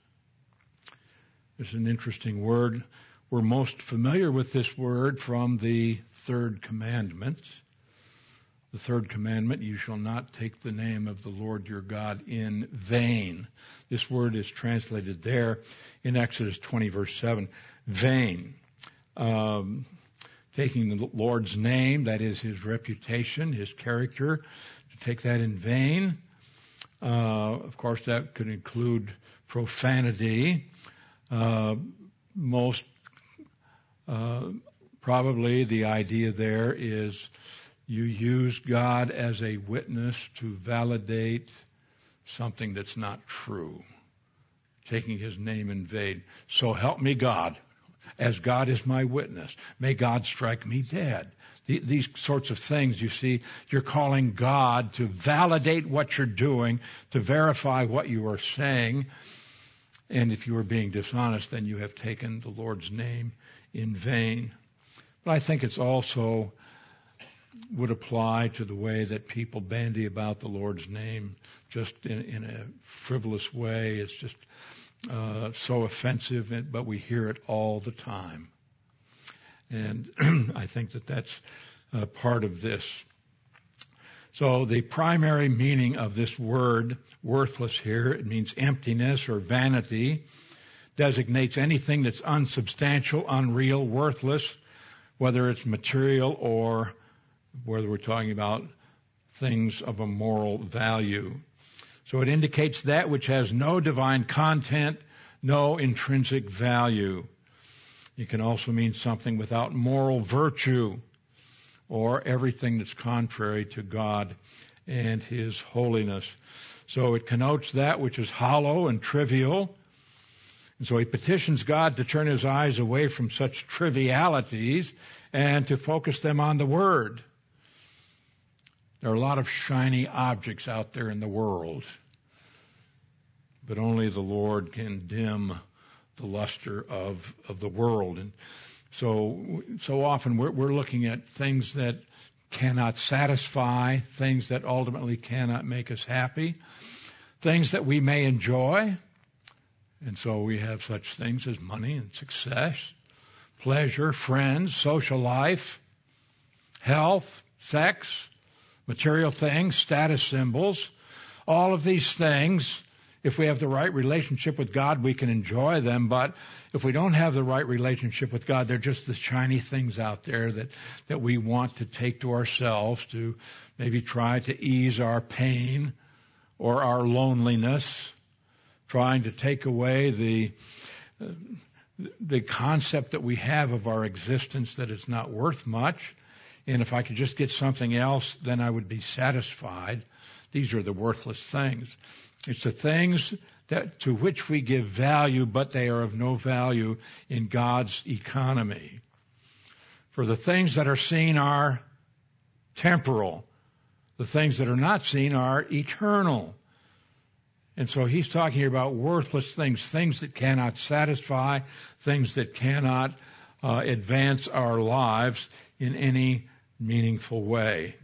It's an interesting word. We're most familiar with this word from the third commandment. The third commandment, you shall not take the name of the Lord your God in vain. This word is translated there in Exodus twenty, verse seven, vain. Um, taking the Lord's name, that is his reputation, his character, to take that in vain. Uh, of course, that could include profanity. Uh, most uh, probably the idea there is you use God as a witness to validate something that's not true, taking his name in vain. So help me God, as God is my witness. May God strike me dead. These sorts of things, you see, you're calling God to validate what you're doing, to verify what you are saying. And if you are being dishonest, then you have taken the Lord's name in vain. But I think it's also would apply to the way that people bandy about the Lord's name just in, in a frivolous way. It's just uh, so offensive, but we hear it all the time. And I think that that's uh, part of this. So the primary meaning of this word, worthless here, it means emptiness or vanity, designates anything that's unsubstantial, unreal, worthless, whether it's material or whether we're talking about things of a moral value. So it indicates that which has no divine content, no intrinsic value. It can also mean something without moral virtue, or everything that's contrary to God and his holiness. So it connotes that which is hollow and trivial. And so he petitions God to turn his eyes away from such trivialities and to focus them on the Word. There are a lot of shiny objects out there in the world, but only the Lord can dim the luster of, of the world. And so, so often we're, we're looking at things that cannot satisfy, things that ultimately cannot make us happy, things that we may enjoy. And so we have such things as money and success, pleasure, friends, social life, health, sex, material things, status symbols. All of these things, if we have the right relationship with God, we can enjoy them. But if we don't have the right relationship with God, they're just the shiny things out there that, that we want to take to ourselves to maybe try to ease our pain or our loneliness, trying to take away the, uh, the concept that we have of our existence that it's not worth much. And if I could just get something else, then I would be satisfied. These are the worthless things. It's the things that to which we give value, but they are of no value in God's economy. For the things that are seen are temporal. The things that are not seen are eternal. And so he's talking here about worthless things, things that cannot satisfy, things that cannot uh, advance our lives in any meaningful way.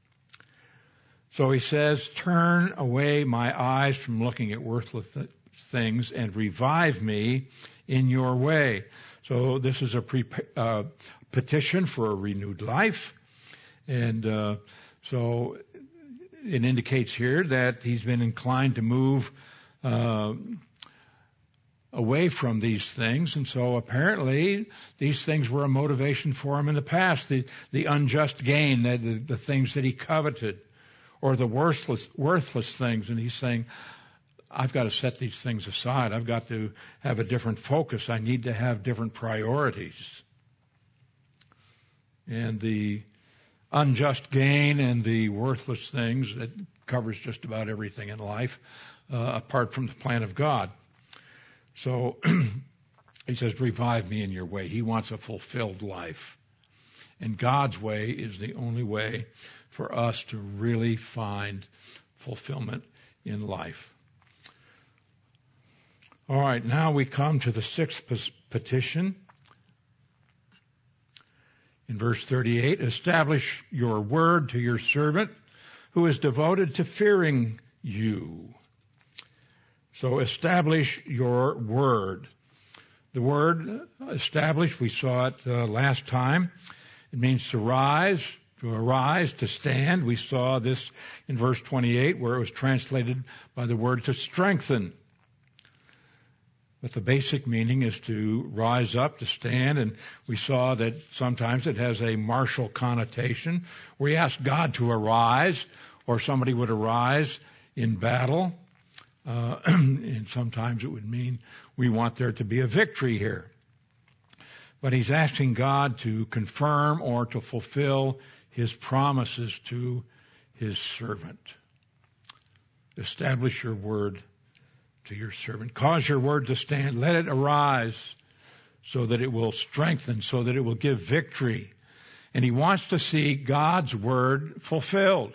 So he says, turn away my eyes from looking at worthless th- things and revive me in your way. So this is a pre- uh, petition for a renewed life. And uh, so it indicates here that he's been inclined to move uh, away from these things. And so apparently these things were a motivation for him in the past, the, the unjust gain, the, the, the things that he coveted, or the worthless, worthless things. And he's saying, I've got to set these things aside. I've got to have a different focus. I need to have different priorities. And the unjust gain and the worthless things, that covers just about everything in life, uh, apart from the plan of God. So he says, revive me in your way. He wants a fulfilled life. And God's way is the only way for us to really find fulfillment in life. All right, now we come to the sixth petition. In verse thirty-eight, establish your word to your servant who is devoted to fearing you. So establish your word. The word establish, we saw it uh, last time. It means to rise, to arise, to stand. We saw this in verse twenty-eight where it was translated by the word to strengthen. But the basic meaning is to rise up, to stand, and we saw that sometimes it has a martial connotation. We ask God to arise, or somebody would arise in battle, uh, and sometimes it would mean we want there to be a victory here. But he's asking God to confirm or to fulfill his promises to his servant. Establish your word to your servant. Cause your word to stand. Let it arise so that it will strengthen, so that it will give victory. And he wants to see God's word fulfilled.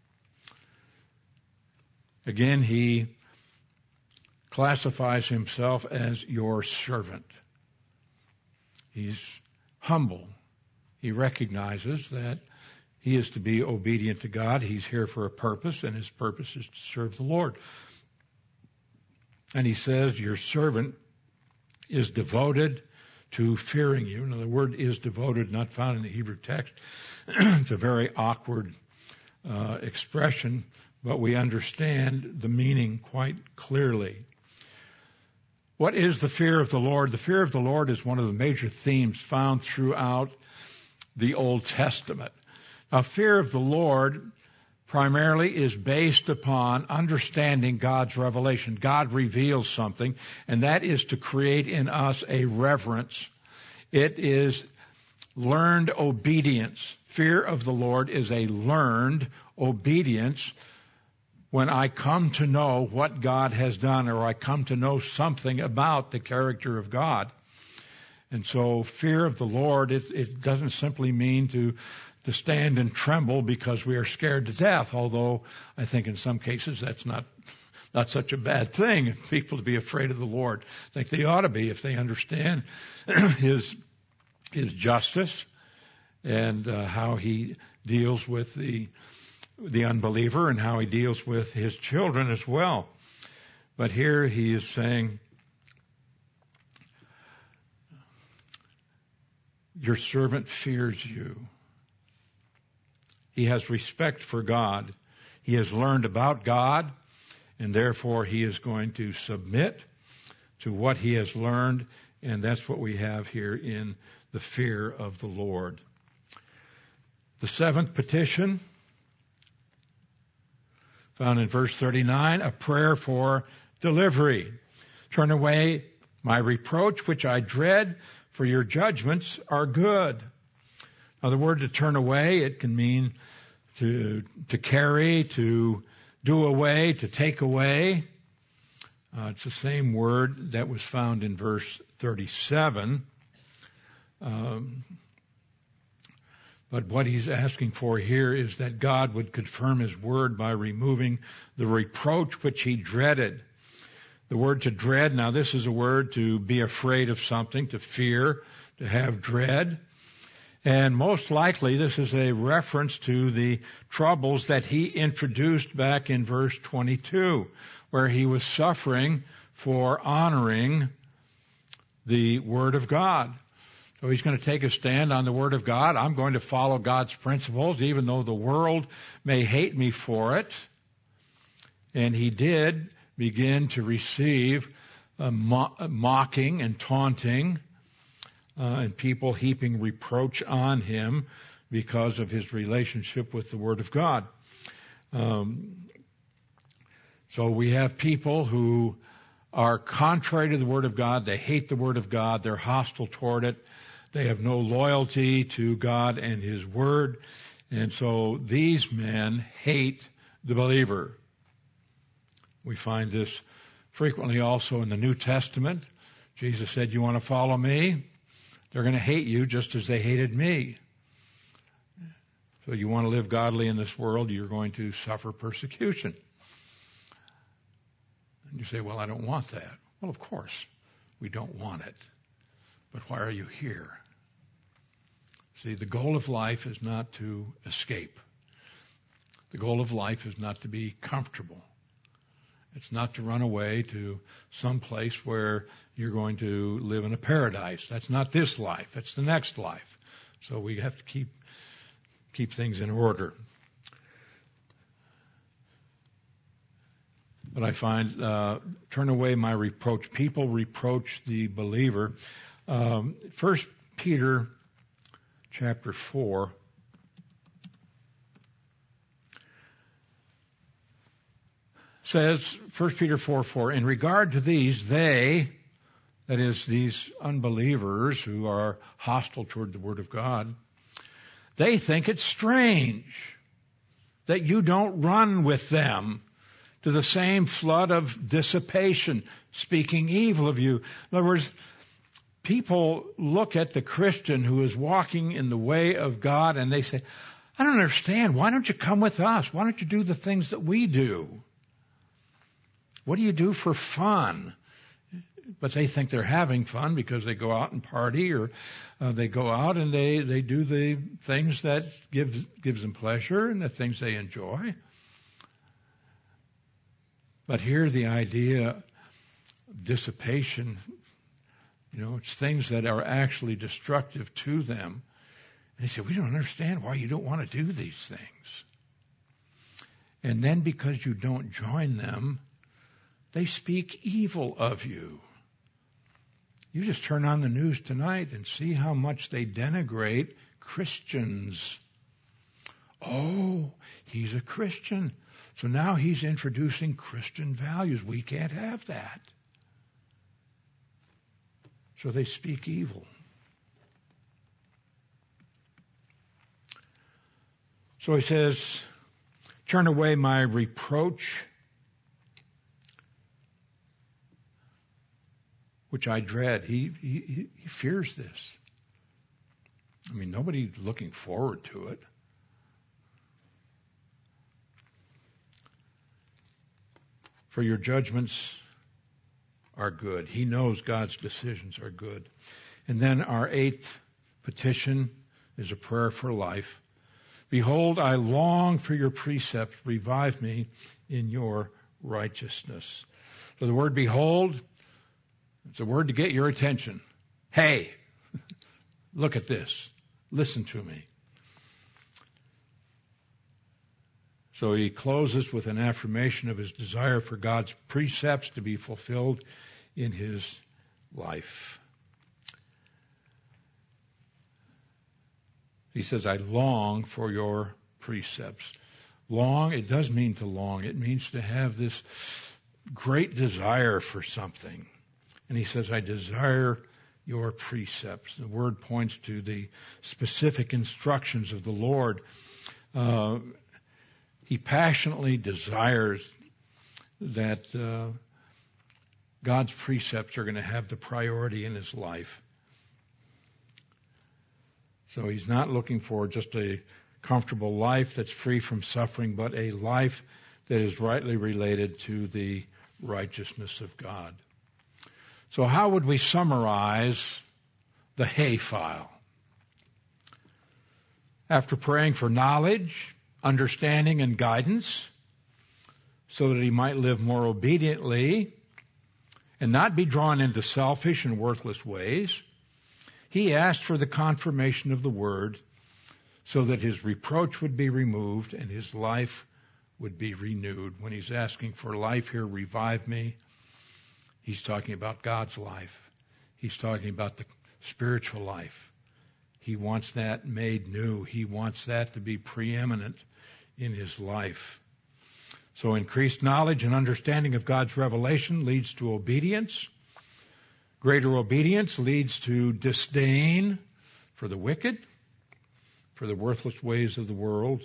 Again, he classifies himself as your servant. He's humble. He recognizes that he is to be obedient to God. He's here for a purpose, and his purpose is to serve the Lord. And he says, your servant is devoted to fearing you. Now, the word is devoted, not found in the Hebrew text. It's a very awkward uh, expression, but we understand the meaning quite clearly. What is the fear of the Lord? The fear of the Lord is one of the major themes found throughout the Old Testament. Now, fear of the Lord primarily is based upon understanding God's revelation. God reveals something, and that is to create in us a reverence. It is learned obedience. Fear of the Lord is a learned obedience when I come to know what God has done, or I come to know something about the character of God. And so fear of the Lord, it, it doesn't simply mean to to stand and tremble because we are scared to death, although I think in some cases that's not not such a bad thing, people to be afraid of the Lord. I think they ought to be if they understand his his justice and uh, how he deals with the the unbeliever and how he deals with his children as well. But here he is saying, your servant fears you. He has respect for God. He has learned about God, and therefore he is going to submit to what he has learned, and that's what we have here in the fear of the Lord. The seventh petition, found in verse thirty-nine, a prayer for delivery. Turn away my reproach, which I dread, for your judgments are good. Now, the word to turn away, it can mean to to carry, to do away, to take away. Uh, it's the same word that was found in verse thirty-seven. Um, but what he's asking for here is that God would confirm his word by removing the reproach which he dreaded. The word to dread, now this is a word to be afraid of something, to fear, to have dread. And most likely this is a reference to the troubles that he introduced back in verse twenty-two, where he was suffering for honoring the Word of God. So he's going to take a stand on the Word of God. I'm going to follow God's principles, even though the world may hate me for it. And he did begin to receive uh, mo- mocking and taunting, Uh, and people heaping reproach on him because of his relationship with the Word of God. Um, so we have people who are contrary to the Word of God. They hate the Word of God. They're hostile toward it. They have no loyalty to God and His Word. And so these men hate the believer. We find this frequently also in the New Testament. Jesus said, you want to follow me? They're going to hate you just as they hated me. So you want to live godly in this world, you're going to suffer persecution. And you say, well, I don't want that. Well, of course, we don't want it. But why are you here? See, the goal of life is not to escape. The goal of life is not to be comfortable. It's not to run away to some place where you're going to live in a paradise. That's not this life. It's the next life. So we have to keep keep things in order. But I find, uh, turn away my reproach. People reproach the believer. Um, First Peter chapter four. Says, First Peter four four, in regard to these, they, that is, these unbelievers who are hostile toward the Word of God, they think it's strange that you don't run with them to the same flood of dissipation, speaking evil of you. In other words, people look at the Christian who is walking in the way of God and they say, I don't understand. Why don't you come with us? Why don't you do the things that we do? What do you do for fun? But they think they're having fun because they go out and party, or uh, they go out and they, they do the things that gives gives them pleasure and the things they enjoy. But here the idea of dissipation, you know, it's things that are actually destructive to them. And they say, we don't understand why you don't want to do these things. And then because you don't join them, they speak evil of you. You just turn on the news tonight and see how much they denigrate Christians. Oh, he's a Christian. So now he's introducing Christian values. We can't have that. So they speak evil. So he says, turn away my reproach, which I dread. He, he, he fears this. I mean, nobody's looking forward to it. For your judgments are good. He knows God's decisions are good. And then our eighth petition is a prayer for life. Behold, I long for your precepts. Revive me in your righteousness. So the word behold, it's a word to get your attention. Hey, look at this. Listen to me. So he closes with an affirmation of his desire for God's precepts to be fulfilled in his life. He says, I long for your precepts. Long, it does mean to long. It means to have this great desire for something. And he says, I desire your precepts. The word points to the specific instructions of the Lord. Uh, he passionately desires that uh, God's precepts are going to have the priority in his life. So he's not looking for just a comfortable life that's free from suffering, but a life that is rightly related to the righteousness of God. So how would we summarize the hay file? After praying for knowledge, understanding, and guidance, so that he might live more obediently and not be drawn into selfish and worthless ways, he asked for the confirmation of the word so that his reproach would be removed and his life would be renewed. When he's asking for life here, revive me, he's talking about God's life. He's talking about the spiritual life. He wants that made new. He wants that to be preeminent in his life. So increased knowledge and understanding of God's revelation leads to obedience. Greater obedience leads to disdain for the wicked, for the worthless ways of the world.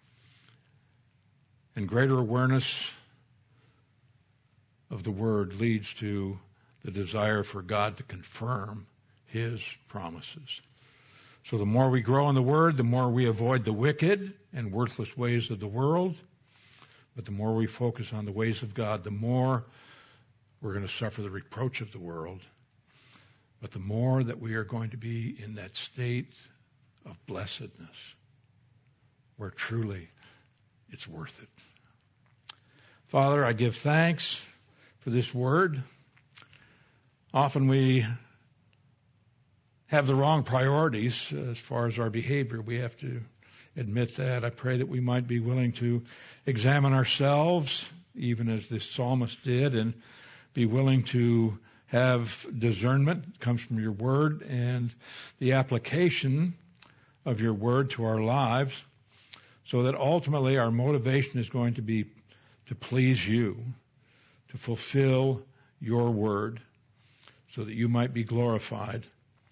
And greater awareness of the Word leads to the desire for God to confirm His promises. So the more we grow in the Word, the more we avoid the wicked and worthless ways of the world. But the more we focus on the ways of God, the more we're going to suffer the reproach of the world. But the more that we are going to be in that state of blessedness, where truly it's worth it. Father, I give thanks for this word. Often we have the wrong priorities as far as our behavior. We have to admit that. I pray that we might be willing to examine ourselves, even as this psalmist did, and be willing to have discernment that comes from your word and the application of your word to our lives, so that ultimately our motivation is going to be to please you, to fulfill your word, so that you might be glorified.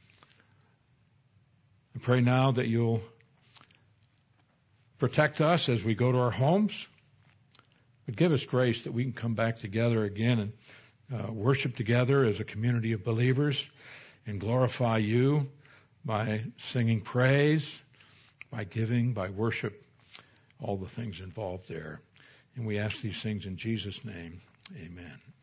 I pray now that you'll protect us as we go to our homes, but give us grace that we can come back together again and uh, worship together as a community of believers and glorify you by singing praise, by giving, by worship, all the things involved there. And we ask these things in Jesus' name. Amen.